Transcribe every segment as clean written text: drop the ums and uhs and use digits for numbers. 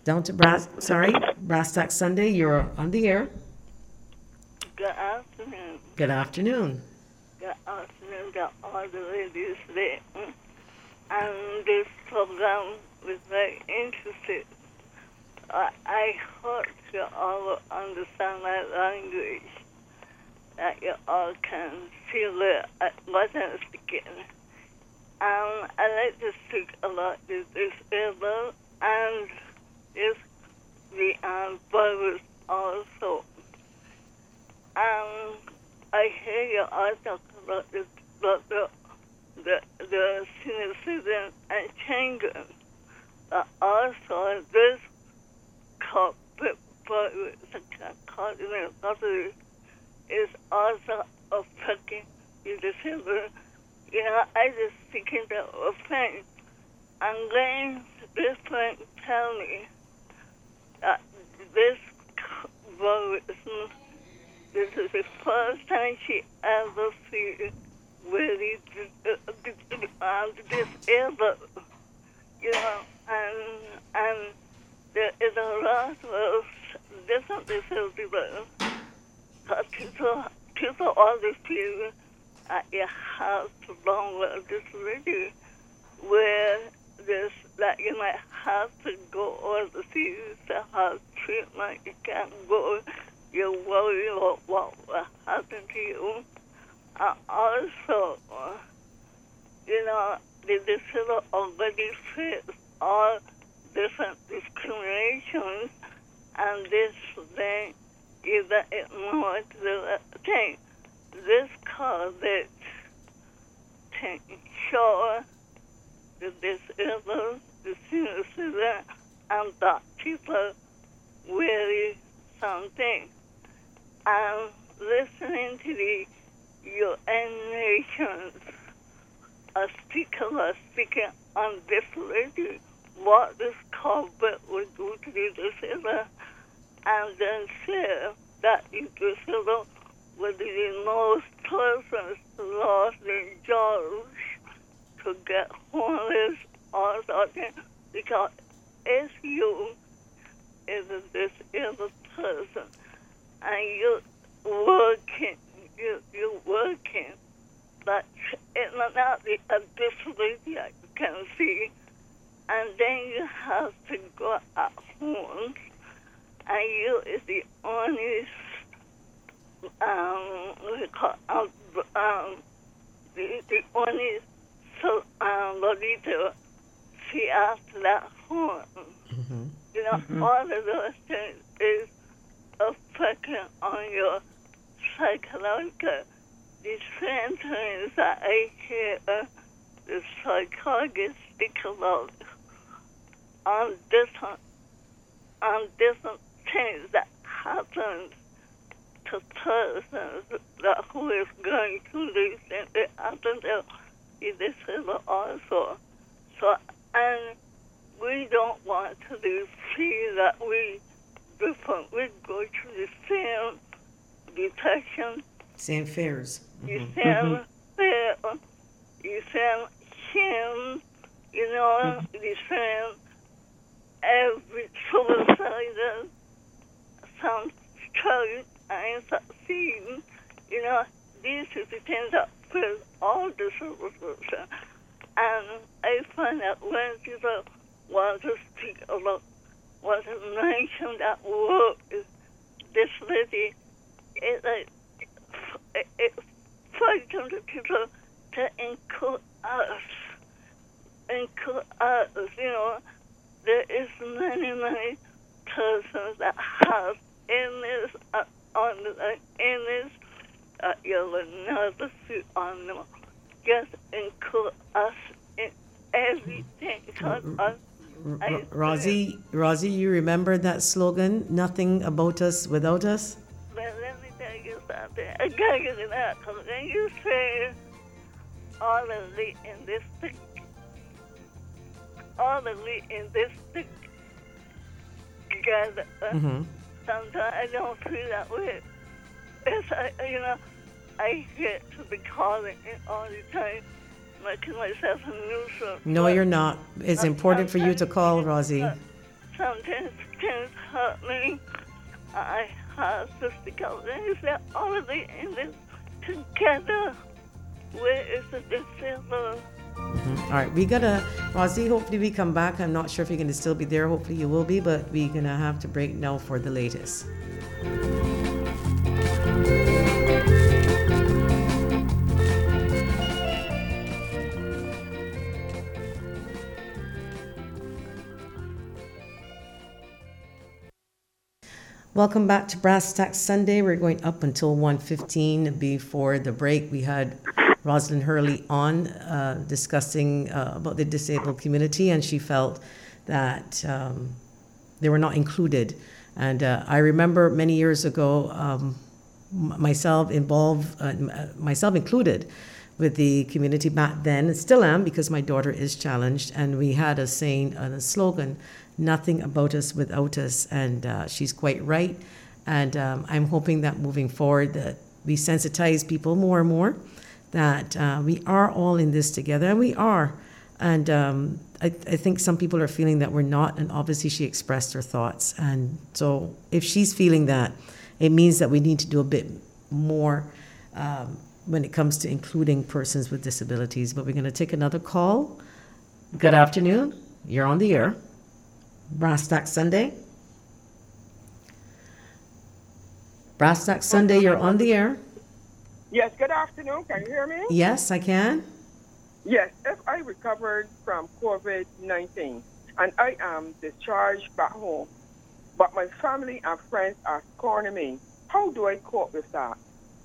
Down to Brass Tack Sunday. You're on the air. Good afternoon. Good afternoon. Good afternoon to all the ladies there. And this program was very interesting. I hope you all understand my language, that you all can feel it what I'm speaking. I like to speak about this disabled and this the virus also. I hear you all talk about this, about the senior citizen and changes. But also this COVID virus, is also affecting the disabled. You know, I just thinking that a friend, and then this friend tell me that this virus, this is the first time she ever seen really disabled, you know, and there is a lot of different disabilities. Because people always feel that you have to belong with disability, where this that you might have to go overseas to have treatment. You can't go. You worry about what will happen to you. Also, you know, the disabled already face all different discriminations, and this then is that ignore the thing. This COVID to ensure the disabled, the senior citizen, and black people really something. I'm listening to the UN nations, a speaker was speaking on disability, what this COVID would do to the disabled, and then said that the disabled would be the most persons lost their jobs to get homeless or something, because if you is a disabled person and you're working, but it might not be a disability that you can see, and then you have to go at home, and you is the only the only body to see after that home. Mm-hmm. You know, all of those things is affecting on your psychological. The same things that I hear the psychologists speak about on different things that happen to persons that who is going through these things. It happens to the disabled also. So, and we don't want to feel that we different. We go through the same detection, Same fears. the Mm-hmm. same fear, the same shame, you know, the same every suicide, some struggle and succeeding. You know, these are the things that fill all the solutions. And I find that when people want to speak about what is mentioned at work, is disability, it frightens the people to include us, you know. There is many persons that have illness you will never see on them. Just include us in everything. Because Rosie, you remember that slogan, nothing about us without us? But let me tell you something. I gotta get it out, because when you say all of the in this thing, together, sometimes I don't feel that way. It's, you know, I get to be calling it all the time, making myself a nuisance. No, you're not. It's important for you to call, Rosie. sometimes things hurt me. I have to speak out. Is that all of it in this together? Where is the disabled? All right, Rosie, hopefully we come back. I'm not sure if you're going to still be there. Hopefully you will be, but we're going to have to break now for the latest. Welcome back to Brass Tack Sunday. We're going up until 1:15. Before the break, we had Rosalind Hurley on discussing about the disabled community, and she felt that they were not included. And I remember many years ago, myself included, with the community back then, and still am because my daughter is challenged, and we had a saying, a slogan, "Nothing about us without us," and she's quite right. And I'm hoping that moving forward that we sensitize people more and more that we are all in this together, and we are. And I think some people are feeling that we're not, and obviously she expressed her thoughts. And so if she's feeling that, it means that we need to do a bit more when it comes to including persons with disabilities. But we're going to take another call. Good afternoon. You're on the air. Brass Tack Sunday. Brass Tack Sunday, you're on the air. Yes, good afternoon. Can you hear me? Yes, I can. Yes, if I recovered from COVID-19 and I am discharged back home, but my family and friends are scorning me, how do I cope with that?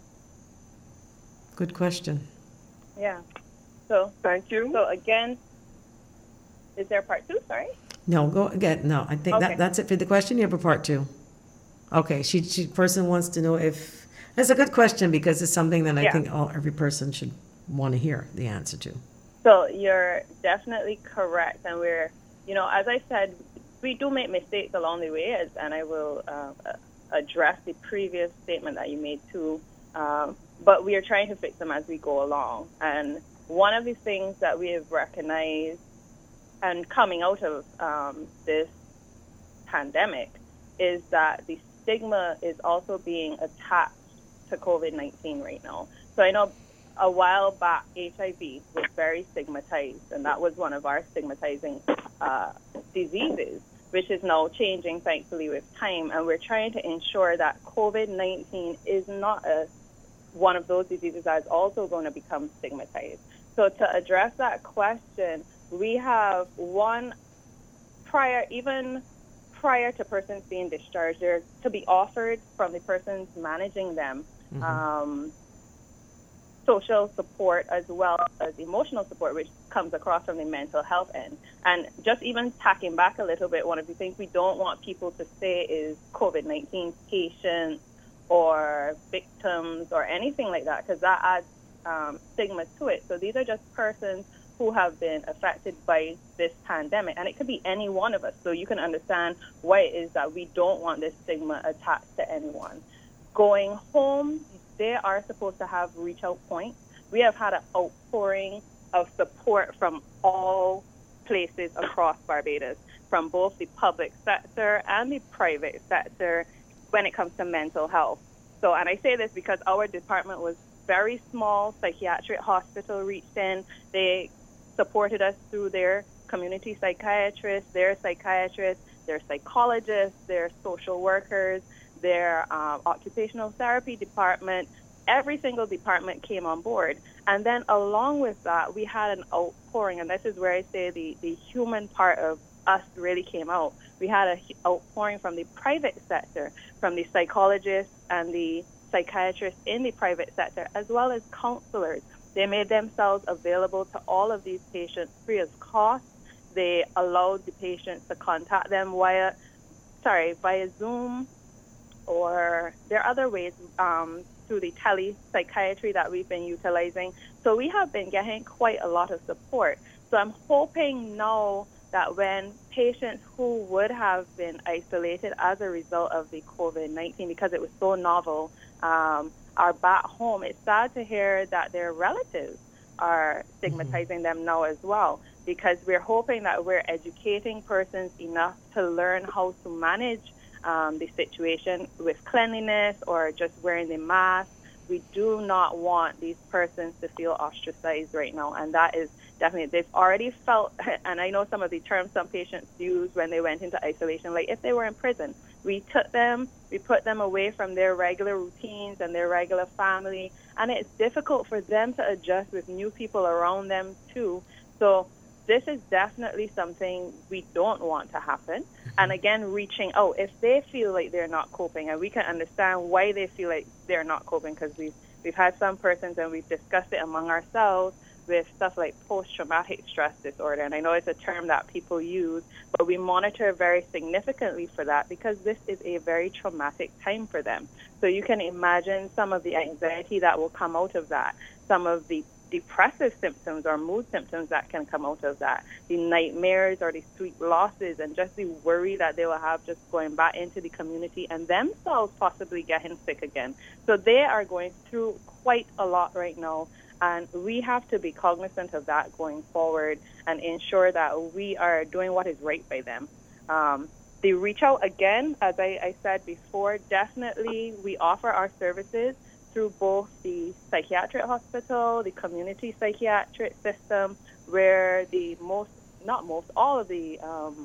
Good question. Yeah. So thank you. So again, is there part two? Sorry. No, go again. No, I think Okay. that's it for the question. You have a part two. Okay, she person wants to know if it's a good question because it's something that I Yeah. think every person should want to hear the answer to. So you're definitely correct, and we're, as I said, we do make mistakes along the way, and I will address the previous statement that you made too. But we are trying to fix them as we go along. And one of the things that we have recognized, and coming out of this pandemic, is that the stigma is also being attached to COVID-19 right now. So I know a while back, HIV was very stigmatized, and that was one of our stigmatizing diseases, which is now changing, thankfully, with time. And we're trying to ensure that COVID-19 is not one of those diseases that is also going to become stigmatized. So to address that question, we have one even prior to persons being discharged, they're to be offered from the persons managing them social support as well as emotional support, which comes across from the mental health end. And just even tacking back a little bit, one of the things we don't want people to say is COVID-19 patients or victims or anything like that, because that adds stigma to it. So these are just persons who have been affected by this pandemic, and it could be any one of us. So you can understand why it is that we don't want this stigma attached to anyone. Going home, they are supposed to have reach out points. We have had an outpouring of support from all places across Barbados, from both the public sector and the private sector when it comes to mental health. So, and I say this because our department was very small. Psychiatric hospital reached in. They supported us through their community psychiatrists, their psychologists, their social workers, their occupational therapy department. Every single department came on board. And then along with that, we had an outpouring, and this is where I say the human part of us really came out. We had an outpouring from the private sector, from the psychologists and the psychiatrists in the private sector, as well as counselors. They made themselves available to all of these patients free of cost. They allowed the patients to contact them via Zoom, or there are other ways through the telepsychiatry that we've been utilizing. So we have been getting quite a lot of support. So I'm hoping now that when patients who would have been isolated as a result of the COVID-19, because it was so novel, are back home, it's sad to hear that their relatives are stigmatizing them now as well. because we're hoping that we're educating persons enough to learn how to manage the situation with cleanliness or just wearing the mask. We do not want these persons to feel ostracized right now, and that is definitely, they've already felt, and I know some of the terms some patients use when they went into isolation, like if they were in prison, we put them away from their regular routines and their regular family, and it's difficult for them to adjust with new people around them too. So this is definitely something we don't want to happen. And again, reaching out, if they feel like they're not coping, and we can understand why they feel like they're not coping, because we've had some persons and we've discussed it among ourselves with stuff like post-traumatic stress disorder. And I know it's a term that people use, but we monitor very significantly for that because this is a very traumatic time for them. So you can imagine some of the anxiety that will come out of that, some of the depressive symptoms or mood symptoms that can come out of that, the nightmares or the sleep losses, and just the worry that they will have just going back into the community and themselves possibly getting sick again. So they are going through quite a lot right now, and we have to be cognizant of that going forward and ensure that we are doing what is right by them. The reach out, again, as I said before, definitely we offer our services through both the psychiatric hospital, the community psychiatric system, where all of the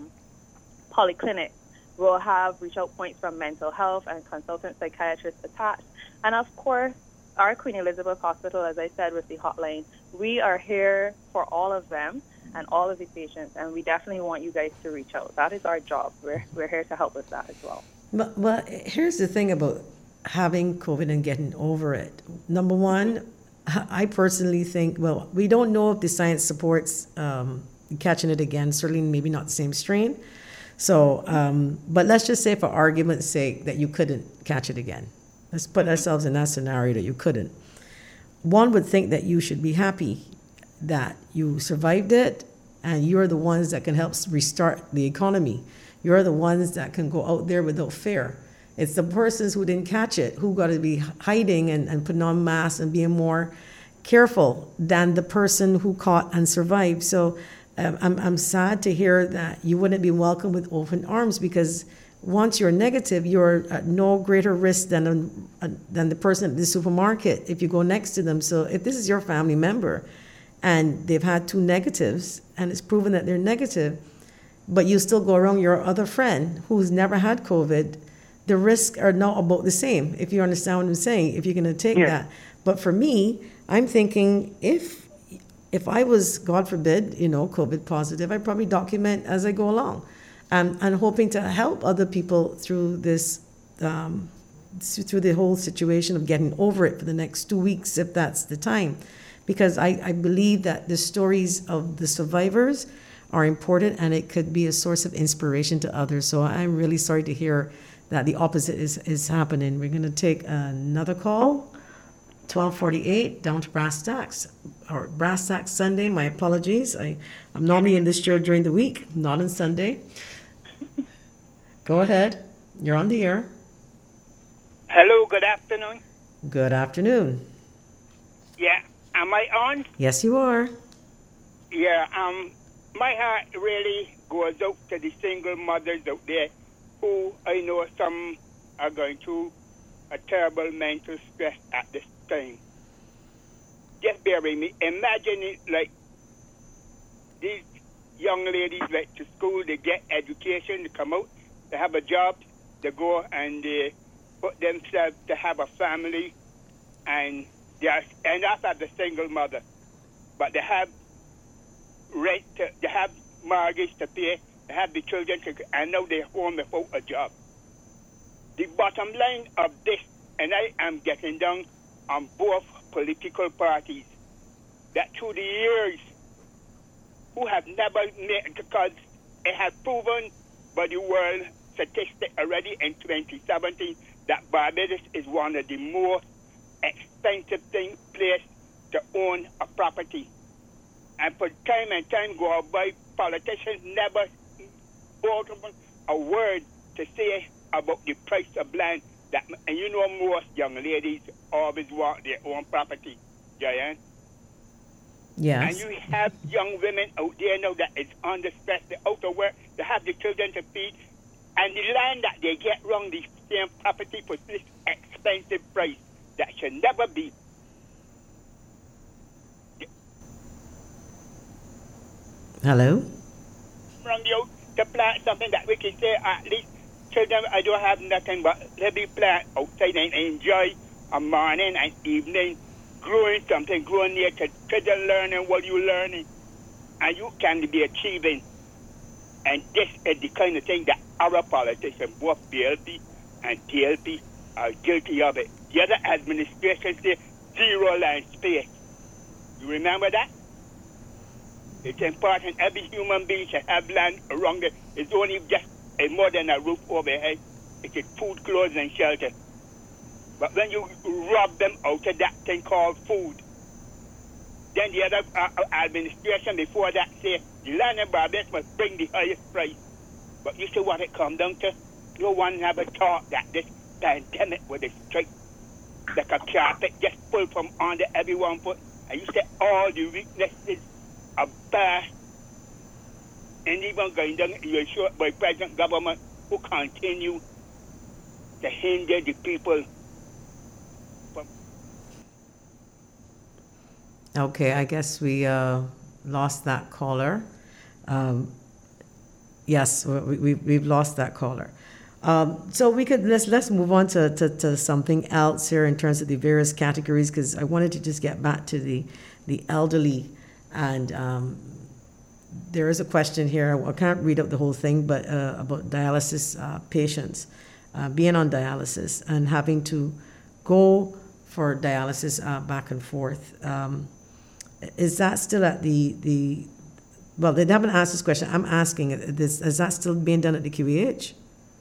polyclinics will have reach out points from mental health and consultant psychiatrists attached. And of course, our Queen Elizabeth Hospital, as I said, with the hotline, we are here for all of them and all of the patients, and we definitely want you guys to reach out. That is our job. We're here to help with that as well. But here's the thing about having COVID and getting over it. Number one, I personally think, well, we don't know if the science supports catching it again, certainly maybe not the same strain. So, but let's just say for argument's sake that you couldn't catch it again. Let's put ourselves in that scenario that you couldn't. One would think that you should be happy that you survived it and you're the ones that can help restart the economy. You're the ones that can go out there without fear. It's the persons who didn't catch it who got to be hiding and putting on masks and being more careful than the person who caught and survived. So I'm sad to hear that you wouldn't be welcomed with open arms, because once you're negative, you're at no greater risk than the person at the supermarket if you go next to them. So if this is your family member and they've had 2 negatives and it's proven that they're negative, but you still go around your other friend who's never had COVID, the risks are not about the same, if you understand what I'm saying, if you're going to take that. But for me, I'm thinking if I was, God forbid, COVID positive, I'd probably document as I go along. And hoping to help other people through this, through the whole situation of getting over it for the next 2 weeks, if that's the time. Because I believe that the stories of the survivors are important and it could be a source of inspiration to others. So I'm really sorry to hear that the opposite is happening. We're going to take another call, 1248, down to Brass Tacks, or Brass Tacks Sunday. My apologies. I'm normally in this show during the week, not on Sunday. Go ahead. You're on the air. Hello, good afternoon. Good afternoon. Yeah, am I on? Yes, you are. Yeah, my heart really goes out to the single mothers out there who I know some are going through a terrible mental stress at this time. Just bear with me. Imagine it like these young ladies went to school, they get education, they come out, they have a job, they go and they put themselves to have a family, and they end up as a single mother. But they have rent, they have mortgage to pay, they have the children to, and now they're home without a job. The bottom line of this, and I am getting down on both political parties, that through the years, who have never made, because it has proven by the world statistic already in 2017 that Barbados is one of the most expensive places to own a property. And for time and time go by, politicians never spoke a word to say about the price of land. That, and most young ladies always want their own property, Giant. Yes. And you have young women out there now that is under stress, they're out of work, they have the children to feed, and the land that they get wrong, the same property for this expensive price that should never be. Hello? From you to plant something that we can say at least children, I don't have nothing but let me plant outside and enjoy a morning and evening growing something, growing nature, children learning what you're learning, and you can be achieving. And this is the kind of thing that our politicians, both BLP and TLP, are guilty of it. The other administration say zero land space. You remember that? It's important every human being should have land around it. It's only just more than a roof overhead. It's food, clothes, and shelter. But when you rob them out of that thing called food, then the other administration before that say the land and Barbados must bring the highest price. But you see what it comes down to? No one ever thought that this pandemic would strike like a carpet just pulled from under everyone's foot. And you see all the weaknesses of bad and even going down you're sure by present government who continue to hinder the people. Okay, I guess we lost that caller. Yes, we've lost that caller. So we could let's move on to something else here in terms of the various categories, because I wanted to just get back to the elderly, and there is a question here. I can't read out the whole thing, but about dialysis patients being on dialysis and having to go for dialysis back and forth. Is that still at the well, they haven't asked this question. I'm asking this, is that still being done at the QEH?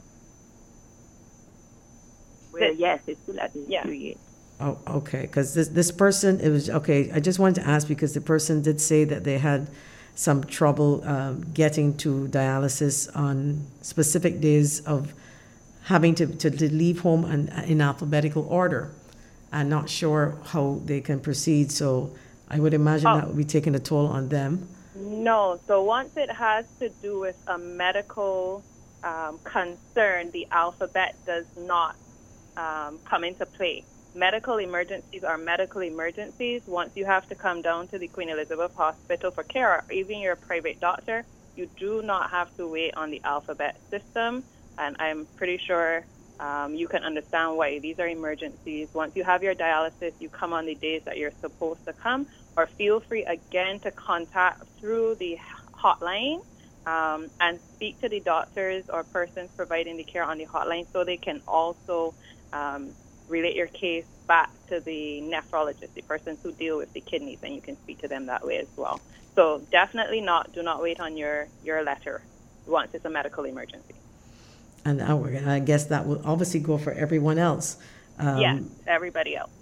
Well, yes, it's still at the QEH. Oh, okay, because this person, it was, okay, I just wanted to ask because the person did say that they had some trouble getting to dialysis on specific days of having to leave home in alphabetical order and not sure how they can proceed. So I would imagine that would be taking a toll on them. No. So once it has to do with a medical concern, the alphabet does not come into play. Medical emergencies are medical emergencies. Once you have to come down to the Queen Elizabeth Hospital for care, or even your private doctor, you do not have to wait on the alphabet system. And I'm pretty sure you can understand why these are emergencies. Once you have your dialysis, you come on the days that you're supposed to come, or feel free again to contact through the hotline and speak to the doctors or persons providing the care on the hotline so they can also relate your case back to the nephrologist, the persons who deal with the kidneys, and you can speak to them that way as well. So definitely do not wait on your letter once it's a medical emergency. And I guess that will obviously go for everyone else. Yes, everybody else.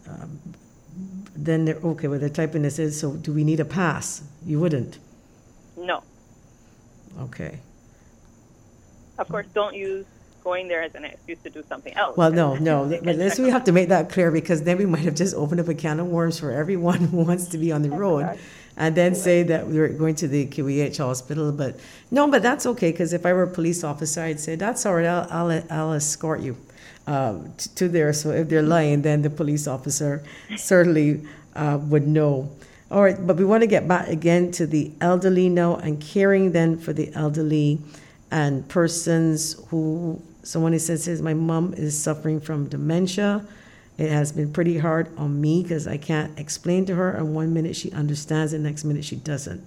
Then they're okay with the typing this is, so do we need a pass? You wouldn't? No. Okay. Of course, don't use going there as an excuse to do something else. Well, no. But we have to make that clear, because then we might have just opened up a can of worms for everyone who wants to be on the road, and then say that we're going to the QEH hospital. But no, but that's okay, because if I were a police officer, I'd say, that's all right, I'll escort you to there. So if they're lying, then the police officer certainly would know. All right, but we want to get back again to the elderly now and caring then for the elderly and persons who, someone says, my mom is suffering from dementia. It has been pretty hard on me because I can't explain to her, and 1 minute she understands, the next minute she doesn't.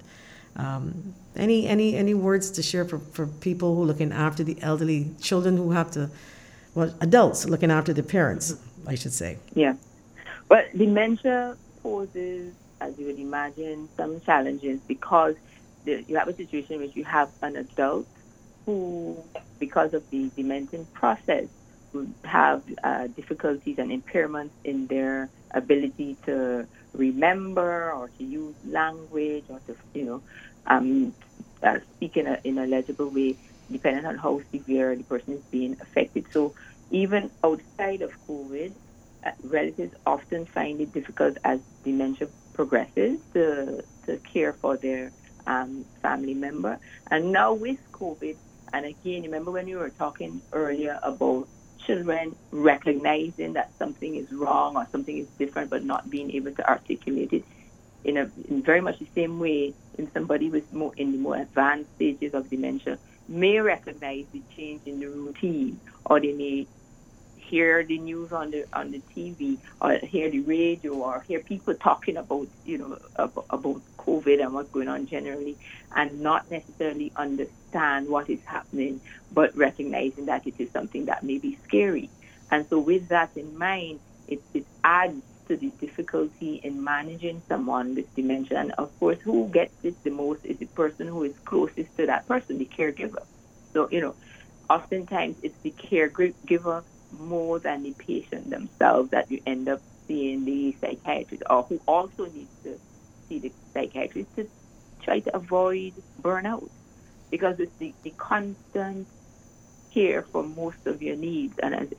Any words to share for people who are looking after the elderly, children who have to, well, adults looking after the parents, I should say. Yeah. Well, dementia poses, as you would imagine, some challenges because you have a situation in which you have an adult who, because of the dementing process, would have difficulties and impairments in their ability to remember or to use language or to, speak in a legible way, depending on how severe the person is being affected. So even outside of COVID, relatives often find it difficult as dementia progresses to to care for their family member. And now with COVID, and again, remember when we were talking earlier about children recognizing that something is wrong or something is different, but not being able to articulate it in very much the same way in somebody with in the more advanced stages of dementia may recognize the change in the routine, or they may hear the news on the TV, or hear the radio, or hear people talking about about COVID and what's going on generally, and not necessarily understand what is happening, but recognizing that it is something that may be scary. And so with that in mind, it adds to the difficulty in managing someone with dementia. And of course, who gets it the most is the person who is closest to that person, the caregiver. So, oftentimes it's the caregiver more than the patient themselves that you end up seeing the psychiatrist, or who also needs to see the psychiatrist to try to avoid burnout, because it's the constant care for most of your needs. And as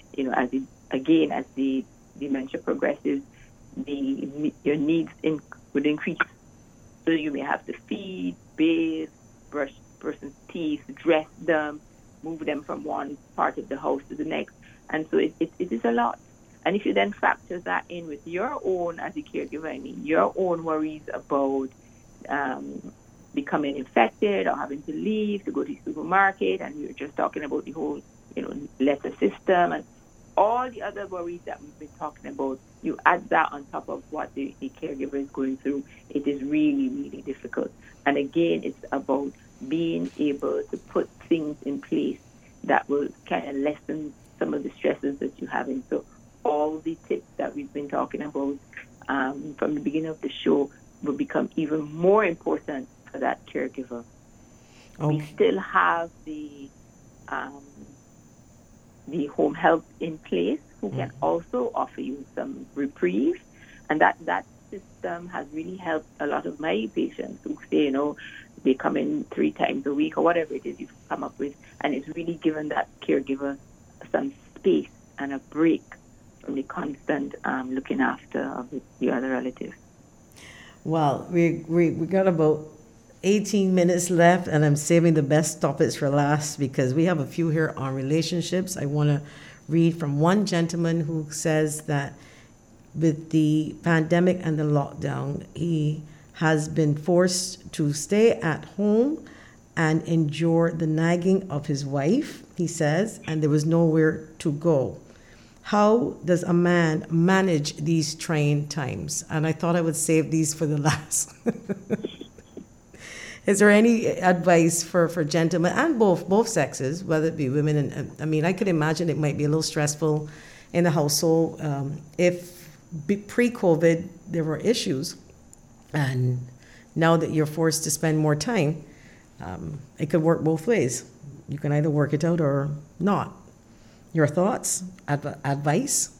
the dementia progresses, your needs would increase. So you may have to feed, bathe, brush the person's teeth, dress them, move them from one part of the house to the next. And so it is a lot. And if you then factor that in with your own, as a caregiver, your own worries about becoming infected or having to leave to go to the supermarket, and we were just talking about the whole, letter system and all the other worries that we've been talking about, you add that on top of what the caregiver is going through, it is really, really difficult. And again, it's about being able to put things in place that will kind of lessen some of the stresses that you're having. So all the tips that we've been talking about from the beginning of the show will become even more important for that caregiver. Okay. We still have the home health in place, who can also offer you some reprieve. And that system has really helped a lot of my patients who say, they come in 3 times a week or whatever it is you've come up with. And it's really given that caregiver some space and a break from the constant looking after of the other relatives. Well, we got about 18 minutes left, and I'm saving the best topics for last because we have a few here on relationships. I want to read from one gentleman who says that with the pandemic and the lockdown, he has been forced to stay at home and endure the nagging of his wife, he says, and there was nowhere to go. How does a man manage these trying times? And I thought I would save these for the last. Is there any advice for gentlemen and both sexes, whether it be women and I could imagine it might be a little stressful in the household if pre-COVID there were issues, and now that you're forced to spend more time, it could work both ways. You can either work it out or not. Your thoughts, advice?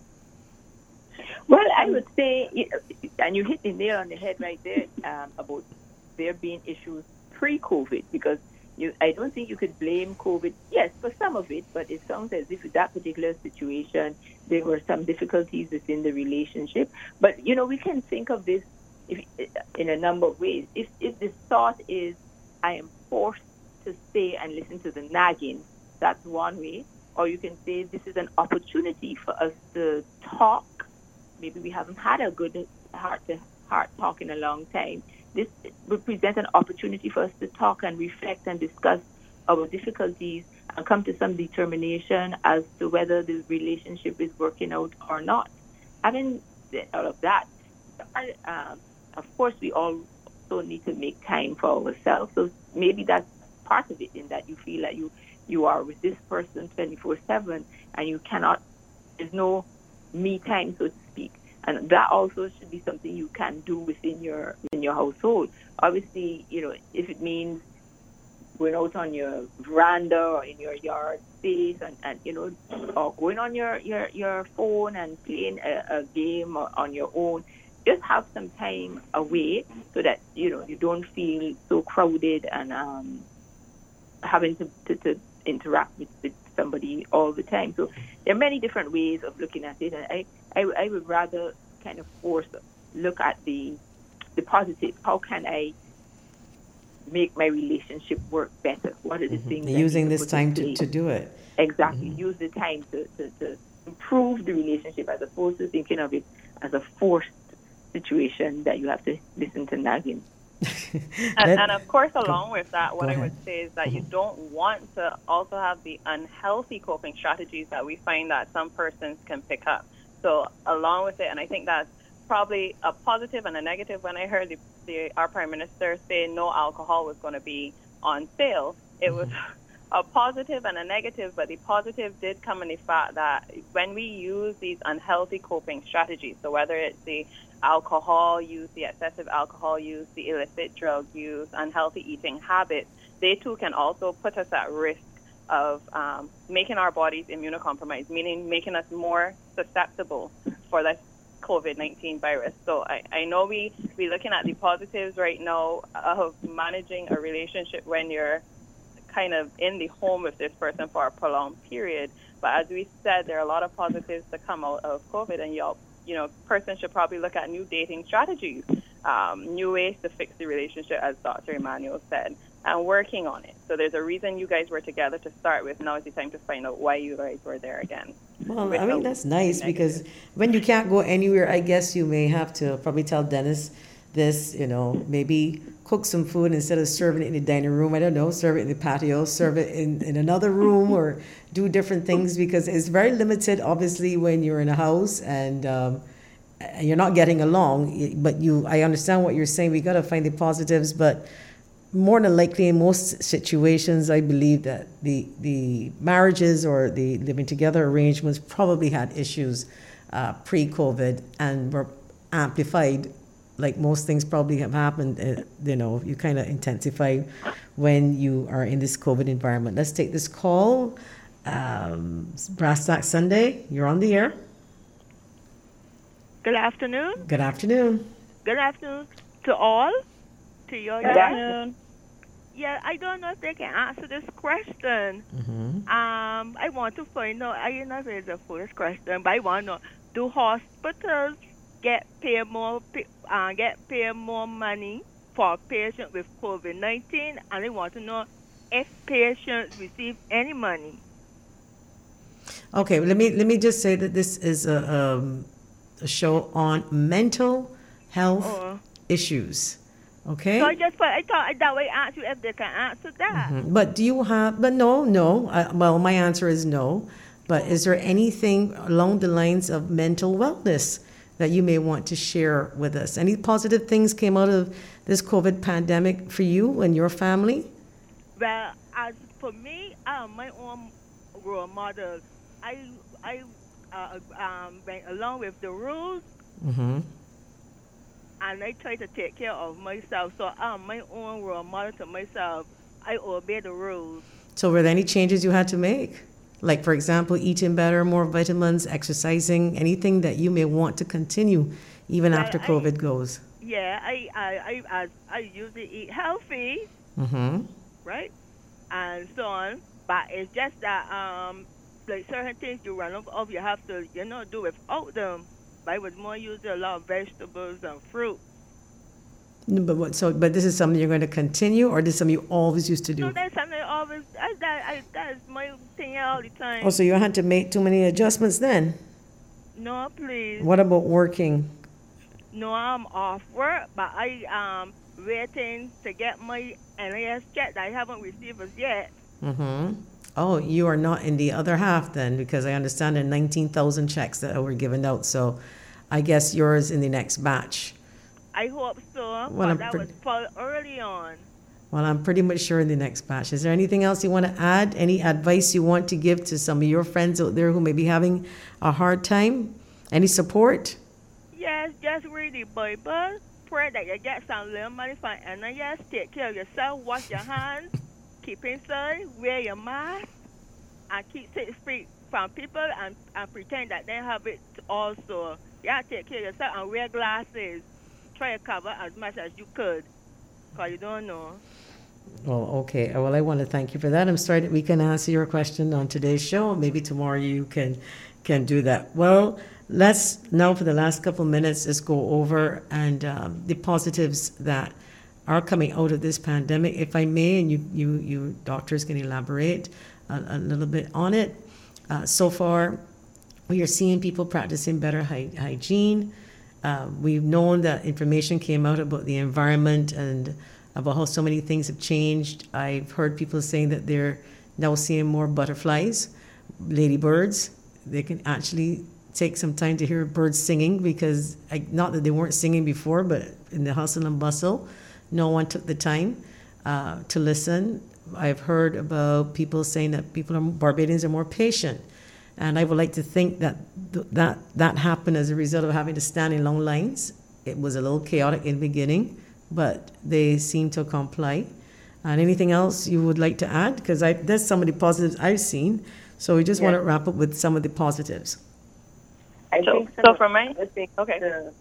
Well, I would say, and you hit the nail on the head right there about there being issues pre-COVID, because I don't think you could blame COVID, yes, for some of it, but it sounds as if in that particular situation, there were some difficulties within the relationship. But, we can think of this in a number of ways. If the thought is, I am forced to stay and listen to the nagging, that's one way. Or you can say, this is an opportunity for us to talk. Maybe we haven't had a good heart-to-heart talk in a long time. This would present an opportunity for us to talk and reflect and discuss our difficulties and come to some determination as to whether the relationship is working out or not. Having said all of that, of course, we also need to make time for ourselves. So maybe that's part of it, in that you feel like you are with this person 24/7 and you cannot, there's no me time, so to speak. And that also should be something you can do within your household. Obviously, if it means going out on your veranda or in your yard space and or going on your phone and playing a game on your own, just have some time away so that, you don't feel so crowded and having to interact with somebody all the time. So there are many different ways of looking at it. And I would rather kind of look at the the positive. How can I make my relationship work better? What are the things Using I need this put time in to place? do it. Exactly. Use the time to improve the relationship as opposed to thinking of it as a forced situation that you have to listen to nagging. And of course, along with that, what I ahead. would say is that you don't want to also have the unhealthy coping strategies that we find that some persons can pick up. So along with it, and I think that's probably a positive and a negative. When I heard our Prime Minister say no alcohol was going to be on sale, it was a positive and a negative, but the positive did come in the fact that when we use these unhealthy coping strategies, so whether it's the alcohol use, the excessive alcohol use, the illicit drug use, unhealthy eating habits, they too can also put us at risk of making our bodies immunocompromised, meaning making us more susceptible for this COVID-19 virus. So I know we're looking at the positives right now of managing a relationship when you're kind of in the home with this person for a prolonged period. But as we said, there are a lot of positives to come out of COVID, and person should probably look at new dating strategies, new ways to fix the relationship, as Dr. Emmanuel said, and working on it. So there's a reason you guys were together to start with. Now is the time to find out why you guys were there again. Well, I mean, that's nice because when you can't go anywhere, I guess you may have to probably tell Dennis this, maybe cook some food instead of serving it in the dining room. I don't know, serve it in the patio, serve it in another room, or do different things, because it's very limited, obviously, when you're in a house and you're not getting along. But I understand what you're saying. We got to find the positives, but more than likely, in most situations, I believe that the marriages or the living together arrangements probably had issues pre-COVID and were amplified. Like most things probably have happened, you kind of intensify when you are in this COVID environment. Let's take this call. Brass Tack Sunday, you're on the air. Good afternoon. Good afternoon. Good afternoon to all. To your Good afternoon. Yeah, I don't know if they can answer this question. I want to find out, I don't know if it's a foolish question, but I want to know, do hospitals get paid more money for patients with COVID-19? And I want to know if patients receive any money. Okay, let me just say that this is a show on mental health issues. Okay. So I thought that way I asked you if they can answer that. But do you have? But no. Well, my answer is no. But is there anything along the lines of mental wellness that you may want to share with us? Any positive things came out of this COVID pandemic for you and your family? Well, as for me, my own role model, I went along with the rules, and I try to take care of myself. So I'm my own role model to myself. I obey the rules. So were there any changes you had to make? Like, for example, eating better, more vitamins, exercising, anything that you may want to continue even after COVID goes? Yeah, I usually eat healthy, right, and so on. But it's just that like certain things you run out of, you have to do without them. But I was more using a lot of vegetables and fruit. But this is something you're going to continue, or this is something you always used to do? No, that's something I always. That's my thing all the time. Oh, so you had to make too many adjustments then? No, please. What about working? No, I'm off work, but I waiting to get my NIS check that I haven't received as yet. Oh, you are not in the other half then, because I understand there are 19,000 checks that were given out. So I guess yours in the next batch. I hope so, well, but that was early on. Well, I'm pretty much sure in the next batch. Is there anything else you want to add? Any advice you want to give to some of your friends out there who may be having a hard time? Any support? Yes, just read the Bible. Pray that you get some little money from NIS. Take care of yourself. Wash your hands. Keep inside, wear your mask, and keep 6 feet from people and pretend that they have it also. You have to take care of yourself and wear glasses. Try to cover as much as you could, because you don't know. Well, okay. Well, I want to thank you for that. I'm sorry that we can answer your question on today's show. Maybe tomorrow you can do that. Well, let's now for the last couple minutes just go over and the positives that are coming out of this pandemic, if I may, and you doctors can elaborate a little bit on it. So far, we are seeing people practicing better hygiene. We've known that information came out about the environment and about how so many things have changed. I've heard people saying that they're now seeing more butterflies, ladybirds. They can actually take some time to hear birds singing because, not that they weren't singing before, but in the hustle and bustle, no one took the time to listen. I've heard about people saying that Barbadians are more patient. And I would like to think that that happened as a result of having to stand in long lines. It was a little chaotic in the beginning, but they seem to comply. And anything else you would like to add? Because there's some of the positives I've seen. So we just want to wrap up with some of the positives. I think for me, okay.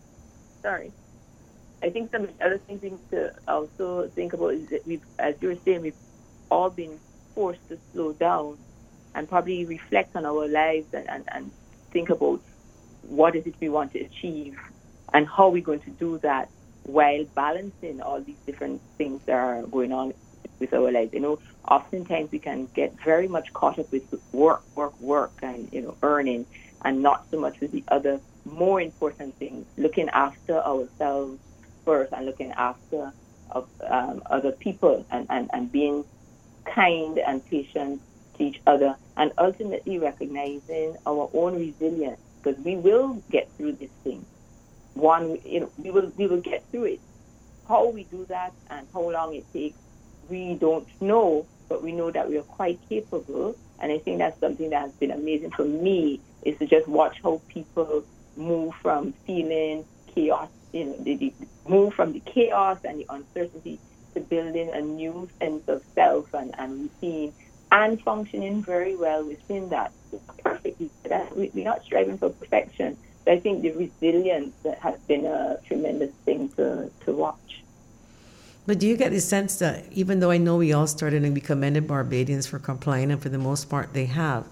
I think some other things we need to also think about is that as you were saying, we've all been forced to slow down and probably reflect on our lives and think about what is it we want to achieve and how we're going to do that while balancing all these different things that are going on with our lives. Oftentimes we can get very much caught up with work and, earning, and not so much with the other more important things, looking after ourselves first and looking after other people and being kind and patient to each other, and ultimately recognizing our own resilience, because we will get through this thing. We will get through it. How we do that and how long it takes, we don't know, but we know that we are quite capable. And I think that's something that has been amazing for me, is to just watch how people move from feeling chaos, they move from the chaos and the uncertainty to building a new sense of self and routine, and functioning very well within that. Perfectly. We're not striving for perfection, but I think the resilience has been a tremendous thing to watch. But do you get the sense that even though I know we all started and we commended Barbadians for complying, and for the most part they have,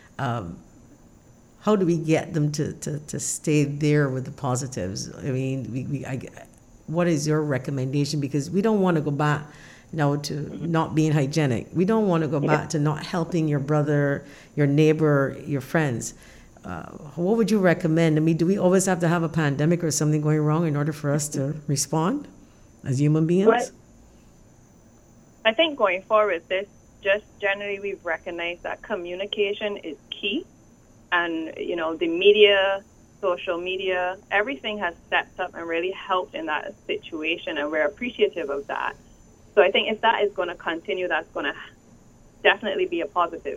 how do we get them to stay there with the positives? I mean, what is your recommendation? Because we don't want to go back now to not being hygienic. We don't want to go back to not helping your brother, your neighbor, your friends. What would you recommend? I mean, do we always have to have a pandemic or something going wrong in order for us to respond as human beings? Well, I think going forward, just generally we've recognized that communication is key. And, the media, social media, everything has stepped up and really helped in that situation, and we're appreciative of that. So I think if that is going to continue, that's going to definitely be a positive.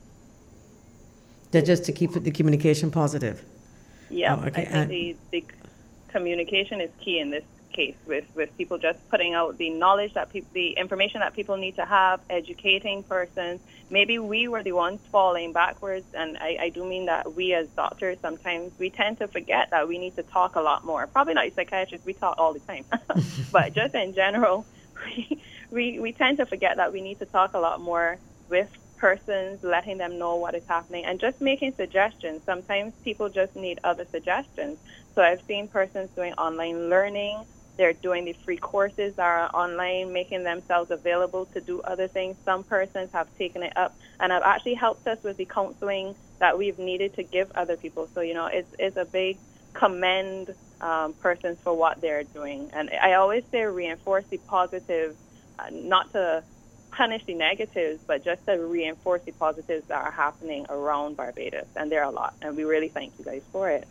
That just to keep the communication positive? Yeah, okay. I think the communication is key in this case, with people just putting out the knowledge that the information that people need to have, educating persons. Maybe we were the ones falling backwards, and I do mean that we as doctors, sometimes we tend to forget that we need to talk a lot more. Probably not psychiatrists, we talk all the time. But just in general, we tend to forget that we need to talk a lot more with persons, letting them know what is happening, and just making suggestions. Sometimes people just need other suggestions. So I've seen persons doing online learning. They're doing the free courses that are online, making themselves available to do other things. Some persons have taken it up and have actually helped us with the counseling that we've needed to give other people. So, it's a big commend persons for what they're doing. And I always say reinforce the positive, not to punish the negatives, but just to reinforce the positives that are happening around Barbados. And there are a lot. And we really thank you guys for it.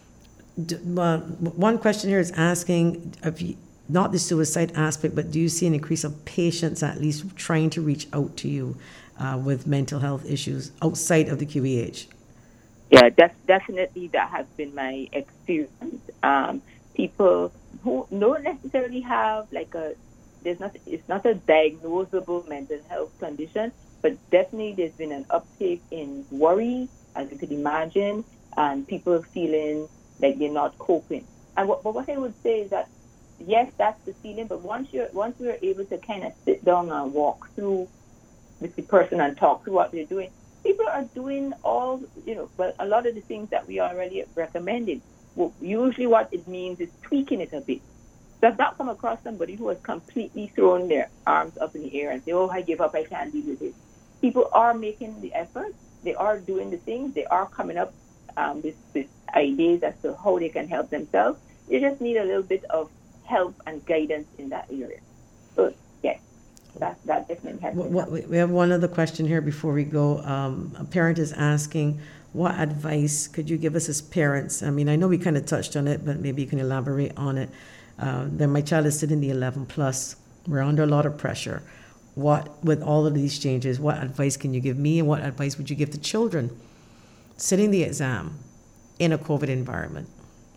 One question here is asking, not the suicide aspect, but do you see an increase of patients at least trying to reach out to you with mental health issues outside of the QEH? Yeah, definitely that has been my experience. People who don't necessarily have it's not a diagnosable mental health condition, but definitely there's been an uptake in worry, as you could imagine, and people feeling like they're not coping. And what I would say is that, yes, that's the feeling, but once we're able to kind of sit down and walk through with the person and talk through what they're doing, people are doing all, well, a lot of the things that we already recommended, well, usually what it means is tweaking it a bit. So I've not come across somebody who has completely thrown their arms up in the air and say, oh, I give up, I can't deal with it. People are making the effort. They are doing the things. They are coming up with ideas as to how they can help themselves. They just need a little bit of help and guidance in that area. So, yes, that definitely has to help. We have one other question here before we go. A parent is asking, what advice could you give us as parents? I mean, I know we kind of touched on it, but maybe you can elaborate on it. Then my child is sitting the 11 plus. We're under a lot of pressure. With all of these changes, what advice can you give me, and what advice would you give to children sitting the exam in a COVID environment?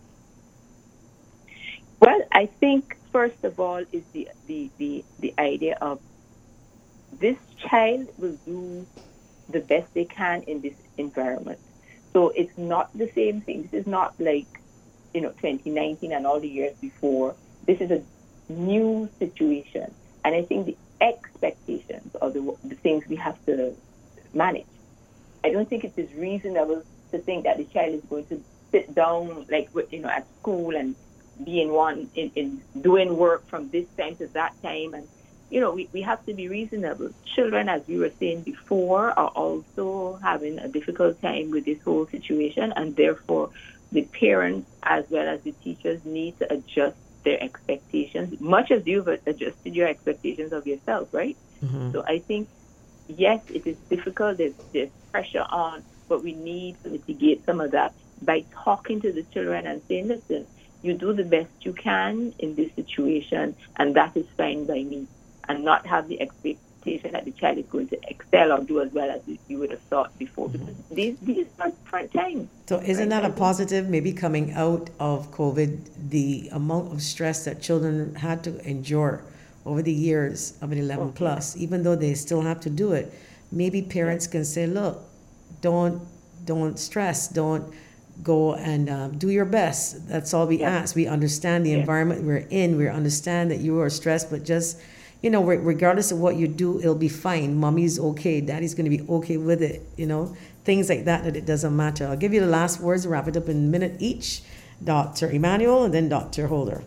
Well, I think first of all is the idea of this child will do the best they can in this environment. So it's not the same thing. This is not like 2019 and all the years before. This is a new situation, and I think the expectations of the things we have to manage. I don't think it is reasonable to think that the child is going to sit down at school and be in doing work from this time to that time, and we have to be reasonable. Children, as we were saying before, are also having a difficult time with this whole situation, and therefore the parents as well as the teachers need to adjust their expectations, much as you've adjusted your expectations of yourself, right? Mm-hmm. So I think, yes, it is difficult. There's pressure on, but we need to mitigate some of that by talking to the children and saying, listen, you do the best you can in this situation, and that is fine by me, and not have the expectation that the child is going to excel or do as well as you would have thought before. Mm-hmm. Because these are different times. So isn't that a positive, maybe coming out of COVID, the amount of stress that children had to endure over the years of an 11 plus, even though they still have to do it, maybe parents can say, look, don't stress, don't go and do your best. That's all we ask. We understand the environment we're in. We understand that you are stressed, but just, regardless of what you do, it'll be fine. Mommy's okay. Daddy's going to be okay with it. Things like that it doesn't matter. I'll give you the last words, wrap it up in a minute each. Dr. Emmanuel and then Dr. Holder.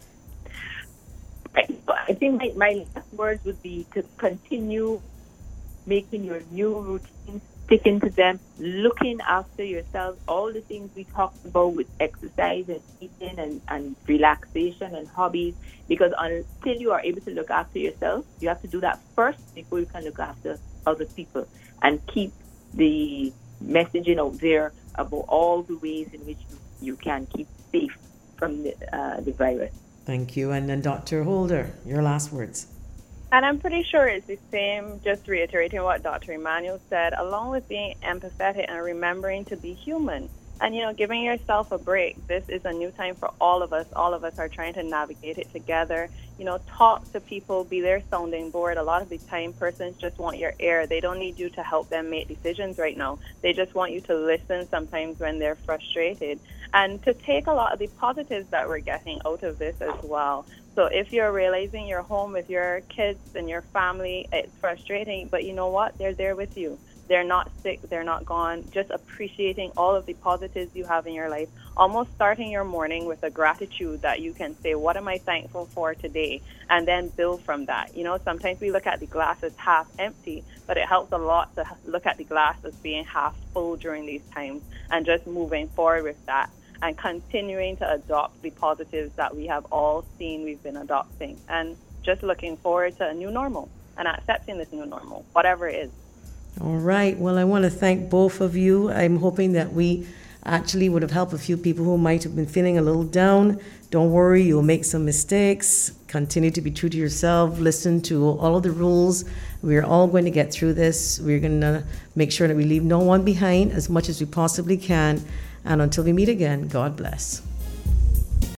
I think my last words would be to continue making your new routines, sticking to them, looking after yourself, all the things we talked about with exercise and eating and relaxation and hobbies, because until you are able to look after yourself, you have to do that first before you can look after other people, and keep the messaging out there about all the ways in which you can keep safe from the virus. Thank you. And then Dr. Holder, your last words. And I'm pretty sure it's the same, just reiterating what Dr. Emmanuel said, along with being empathetic and remembering to be human. And, giving yourself a break. This is a new time for all of us. All of us are trying to navigate it together. Talk to people, be their sounding board. A lot of the time, persons just want your ear. They don't need you to help them make decisions right now. They just want you to listen sometimes when they're frustrated. And to take a lot of the positives that we're getting out of this as well. So if you're realizing you're home with your kids and your family, it's frustrating, but you know what? They're there with you. They're not sick. They're not gone. Just appreciating all of the positives you have in your life. Almost starting your morning with a gratitude that you can say, what am I thankful for today? And then build from that. Sometimes we look at the glass as half empty, but it helps a lot to look at the glass as being half full during these times, and just moving forward with that and continuing to adopt the positives that we have all seen we've been adopting, and just looking forward to a new normal and accepting this new normal, whatever it is. All right. Well, I want to thank both of you. I'm hoping that we actually would have helped a few people who might have been feeling a little down. Don't worry, you'll make some mistakes. Continue to be true to yourself. Listen to all of the rules. We're all going to get through this. We're going to make sure that we leave no one behind as much as we possibly can. And until we meet again, God bless.